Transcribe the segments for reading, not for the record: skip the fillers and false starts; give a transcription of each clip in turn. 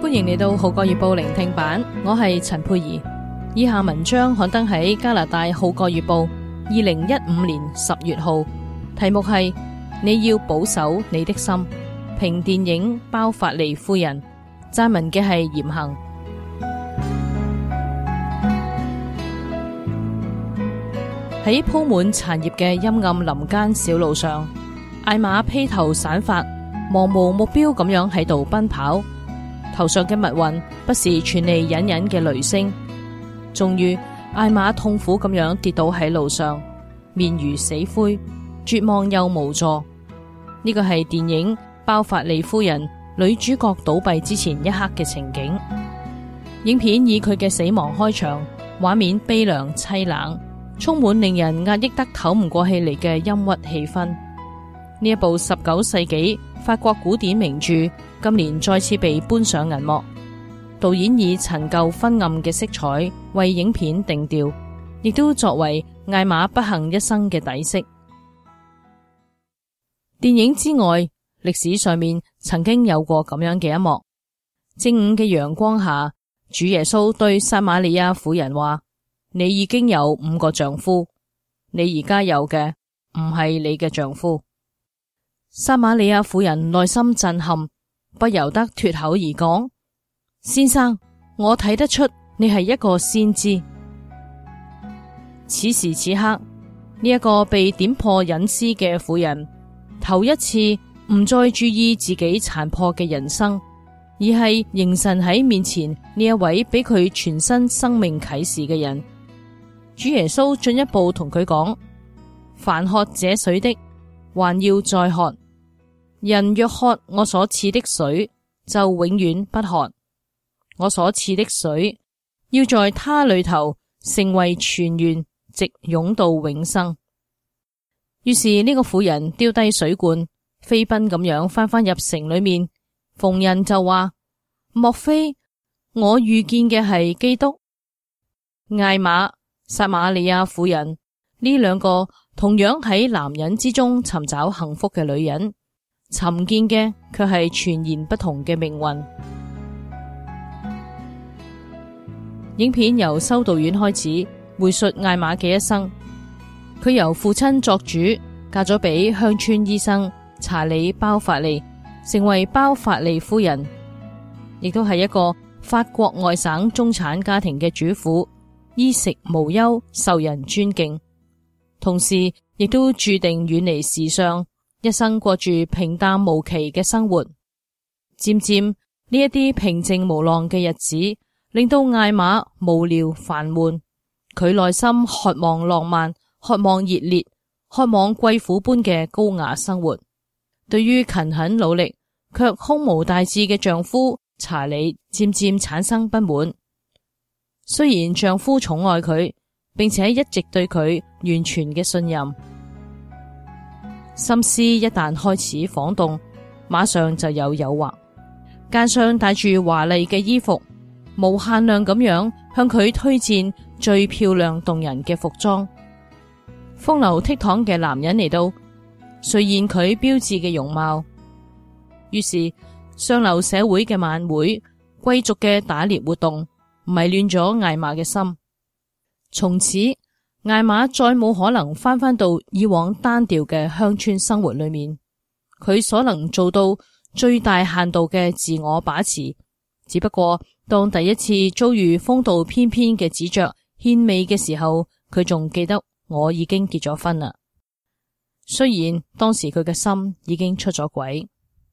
歡迎嚟到《號角月報》聆聽版，我係陳佩儀。以下文章刊登喺加拿大《號角月報》2015年10月號，題目係你要保守你的心，評電影《包法利夫人》，撰文嘅係嚴行。喺鋪滿殘葉嘅陰暗林間小路上，艾瑪披頭散髮，茫無目標咁樣喺度奔跑，頭上嘅密雲不時傳嚟隱隱嘅雷聲。終於，艾瑪痛苦咁樣跌倒喺路上，面如死灰，絕望又無助。呢個係電影《包法利夫人》女主角倒斃之前一刻嘅情景。影片以佢嘅死亡開場，畫面悲涼凄冷，充滿令人壓抑得唞唔過氣嚟嘅陰鬱氣氛。呢一部19世紀法國古典名著今年再次被搬上銀幕，導演以陳舊昏暗嘅色彩為影片定調，亦都作為艾瑪不幸一生嘅底色。電影之外，歷史上面曾經有過咁樣嘅一幕：正午嘅陽光下，主耶穌對撒瑪利亞婦人話：你已經有5個丈夫，你而家有嘅唔係你嘅丈夫。撒瑪利亞婦人內心震撼，不由得脫口而講：先生，我睇得出你係一個先知。此時此刻，呢一個被點破隱私嘅婦人，頭一次唔再注意自己殘破嘅人生，而係凝神喺面前呢一位俾佢全新生命啟示嘅人。主耶穌進一步同佢講：凡喝這水的，還要再喝；人若喝我所賜的水，就永遠不渴。我所賜的水，要在他裏頭成為泉源，直湧到永生。於是呢個婦人丟低水罐，飛奔咁樣翻入城裏面。逢人就話：莫非我遇見嘅係基督？艾瑪、撒瑪利亞婦人呢兩個同樣喺男人之中尋找幸福嘅女人，尋見嘅卻係全然不同嘅命運。影片由修道院開始，回述艾瑪嘅一生。佢由父親作主，嫁咗俾鄉村醫生查理包法利，成為包法利夫人，亦都係一個法國外省中產家庭嘅主婦，衣食無憂，受人尊敬。同時亦都注定遠離時尚，一生過住平淡無奇嘅生活。漸漸呢一啲平靜無浪嘅日子，令到艾瑪無聊煩悶。佢內心渴望浪漫，渴望熱烈，渴望貴婦般嘅高雅生活。對於勤懇努力卻胸無大志嘅丈夫查理，漸漸產生不滿。雖然丈夫寵愛佢，並且一直對佢完全嘅信任，心思一旦開始晃動，馬上就有誘惑，肩上帶住華麗嘅衣服，無限量咁樣向佢推薦最漂亮動人嘅服裝。風流倜儻嘅男人嚟到，垂涎佢標緻嘅容貌。於是上流社會嘅晚會、貴族嘅打獵活動，迷亂咗艾瑪嘅心。從此，艾瑪再冇可能翻到以往單調嘅鄉村生活裏面。佢所能做到最大限度嘅自我把持，只不過當第一次遭遇風度翩翩嘅子爵獻媚嘅時候，佢仲記得我已經結咗婚啦。雖然當時佢嘅心已經出咗軌。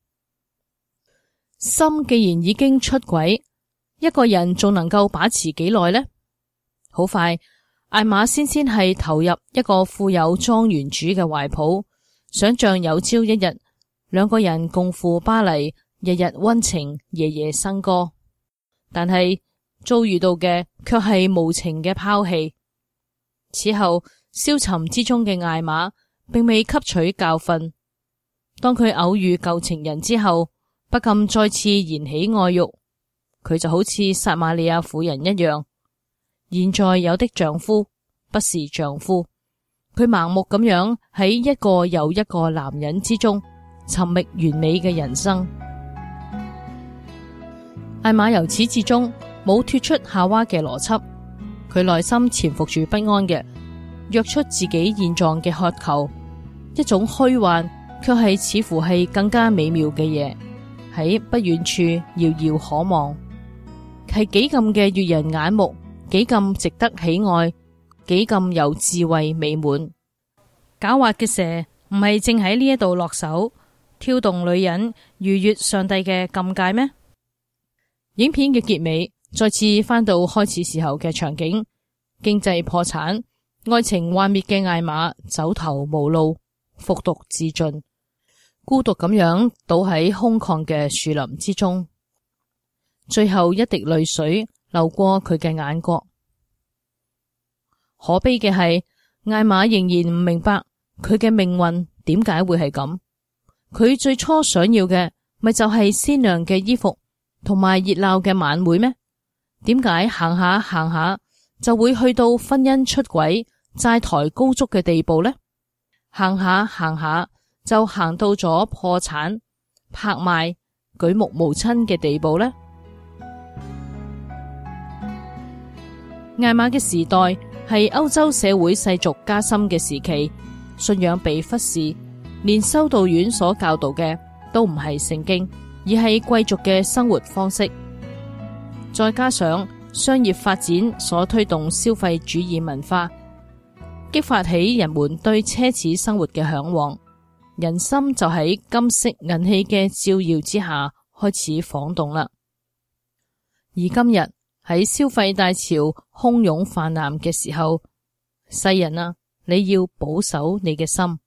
心既然已經出軌，一個人仲能夠把持幾耐呢？好快，艾瑪先係投入一個富有莊園主嘅懷抱，想象有朝一日兩個人共赴巴黎，日日溫情，夜夜笙歌。但係遭遇到嘅卻係無情嘅拋棄。此後消沉之中嘅艾瑪並未吸取教訓，當佢偶遇舊情人之後，不禁再次燃起愛欲。佢就好似撒瑪利亞婦人一樣，現在有的丈夫不是丈夫。佢盲目咁樣喺一個又一個男人之中尋覓完美嘅人生。 艾瑪由始至終冇脫出夏娃嘅邏輯，佢內心潛伏住不安嘅，躍出自己現狀嘅渴求，一種虛幻，卻係似乎係更加美妙嘅嘢，喺不遠處遙遙可望，係幾咁嘅悅人眼目，幾咁值得喜愛，幾咁有智慧美滿。狡猾嘅蛇唔係正喺呢一度落手，挑動女人逾越上帝嘅禁戒咩？影片嘅結尾再次返到開始時候嘅場景，經濟破產，愛情幻滅嘅艾瑪走投無路，服毒自盡，孤獨咁樣倒喺空曠嘅樹林之中，最後一滴淚水流過佢嘅眼角。可悲嘅係，艾瑪仍然唔明白佢嘅命運點解會係咁。佢最初想要嘅咪就係鮮亮嘅衣服同埋熱鬧嘅晚會咩？點解行下行下就會去到婚姻出軌、債台高築嘅地步呢？行下行下就行到咗破產、拍賣、舉目無親嘅地步呢？艾瑪嘅時代係歐洲社會世俗加深嘅時期，信仰被忽視，連修道院所教導嘅都唔係聖經，而係貴族嘅生活方式。再加上商業發展所推動消費主義文化，激發起人們對奢侈生活嘅向往，人心就喺金色銀器嘅照耀之下開始晃動啦。而今日喺消費大潮洶湧泛濫嘅時候，世人啊，你要保守你嘅心。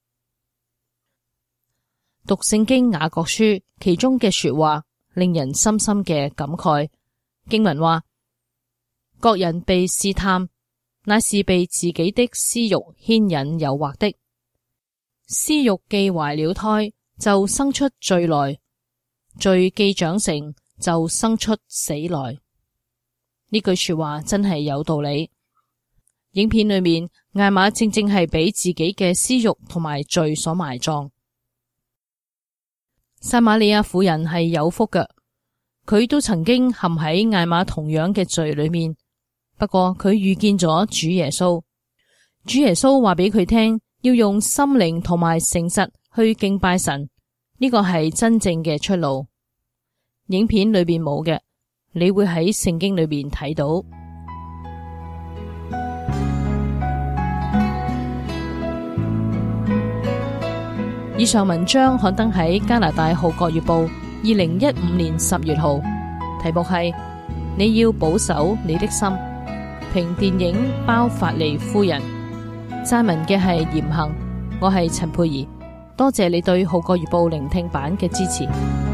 讀聖經雅各書其中嘅說話，令人深深嘅感慨。經文話：各人被試探，乃是被自己的私欲牽引誘惑的。私欲既懷了胎，就生出罪來；罪既長成，就生出死來。呢句說話真係有道理。影片裏面，艾瑪正正係俾自己嘅私欲同埋罪所埋葬。撒瑪利亞婦人係有福嘅，佢都曾經陷喺艾瑪同樣嘅罪裏面，不過佢遇見咗主耶穌。主耶穌話俾佢聽，要用心靈同埋誠實去敬拜神，呢個係真正嘅出路。影片裏邊冇嘅，你會喺聖經裏邊睇到。以上文章刊登喺加拿大《號角月報》2015年10月號，題目係你要保守你的心。評電影包法利夫人，撰文嘅係嚴行，我係陳佩儀，多謝你對《號角月報》聆聽版嘅支持。